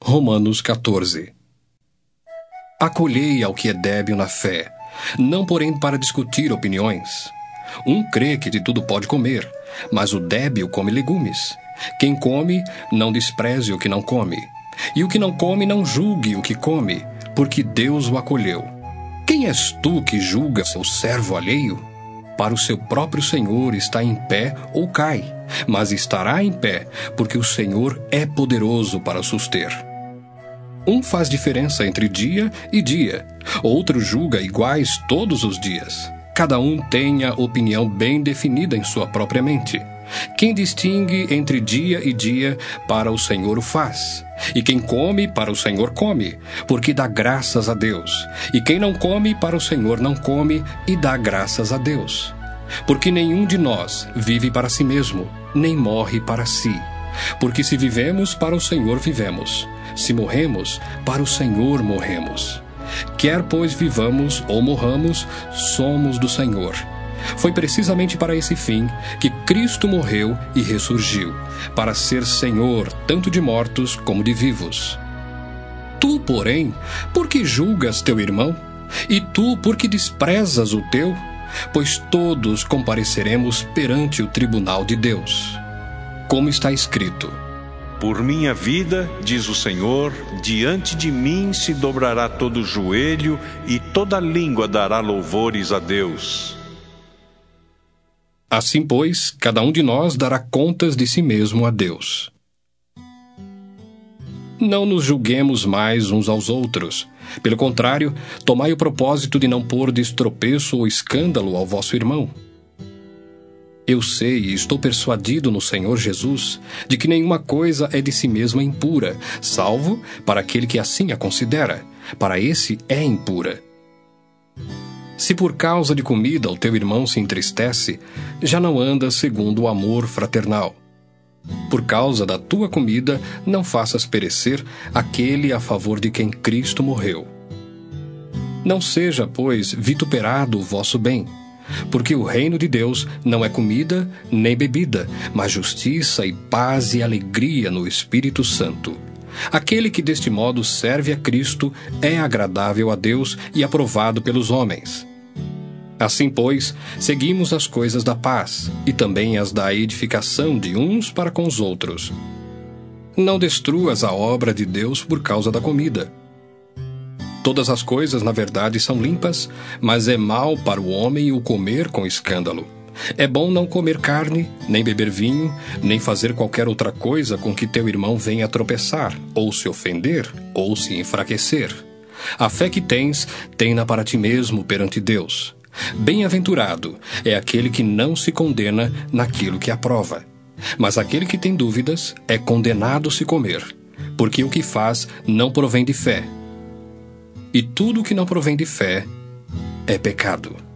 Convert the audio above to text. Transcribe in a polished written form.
Romanos 14. Acolhei ao que é débil na fé, não porém para discutir opiniões. Um crê que de tudo pode comer, mas o débil come legumes. Quem come, não despreze o que não come. E o que não come, não julgue o que come, porque Deus o acolheu. Quem és tu que julga seu servo alheio? Para o seu próprio Senhor está em pé ou cai, mas estará em pé, porque o Senhor é poderoso para suster. Um faz diferença entre dia e dia, outro julga iguais todos os dias. Cada um tem a opinião bem definida em sua própria mente. Quem distingue entre dia e dia, para o Senhor o faz. E quem come, para o Senhor come, porque dá graças a Deus. E quem não come, para o Senhor não come, e dá graças a Deus. Porque nenhum de nós vive para si mesmo, nem morre para si. Porque se vivemos, para o Senhor vivemos. Se morremos, para o Senhor morremos. Quer, pois, vivamos ou morramos, somos do Senhor. Foi precisamente para esse fim que Cristo morreu e ressurgiu, para ser Senhor tanto de mortos como de vivos. Tu, porém, por que julgas teu irmão? E tu, por que desprezas o teu? Pois todos compareceremos perante o tribunal de Deus. Como está escrito: Por minha vida, diz o Senhor, diante de mim se dobrará todo joelho e toda língua dará louvores a Deus. Assim, pois, cada um de nós dará contas de si mesmo a Deus. Não nos julguemos mais uns aos outros. Pelo contrário, tomai o propósito de não pôr de tropeço ou escândalo ao vosso irmão. Eu sei e estou persuadido no Senhor Jesus de que nenhuma coisa é de si mesma impura, salvo para aquele que assim a considera. Para esse é impura. Se por causa de comida o teu irmão se entristece, já não andas segundo o amor fraternal. Por causa da tua comida, não faças perecer aquele a favor de quem Cristo morreu. Não seja, pois, vituperado o vosso bem, porque o reino de Deus não é comida nem bebida, mas justiça e paz e alegria no Espírito Santo. Aquele que deste modo serve a Cristo é agradável a Deus e aprovado pelos homens. Assim, pois, seguimos as coisas da paz e também as da edificação de uns para com os outros. Não destruas a obra de Deus por causa da comida. Todas as coisas, na verdade, são limpas, mas é mal para o homem o comer com escândalo. É bom não comer carne, nem beber vinho, nem fazer qualquer outra coisa com que teu irmão venha a tropeçar, ou se ofender, ou se enfraquecer. A fé que tens, tem-na para ti mesmo perante Deus. Bem-aventurado é aquele que não se condena naquilo que aprova. Mas aquele que tem dúvidas é condenado se comer, porque o que faz não provém de fé. E tudo que não provém de fé é pecado.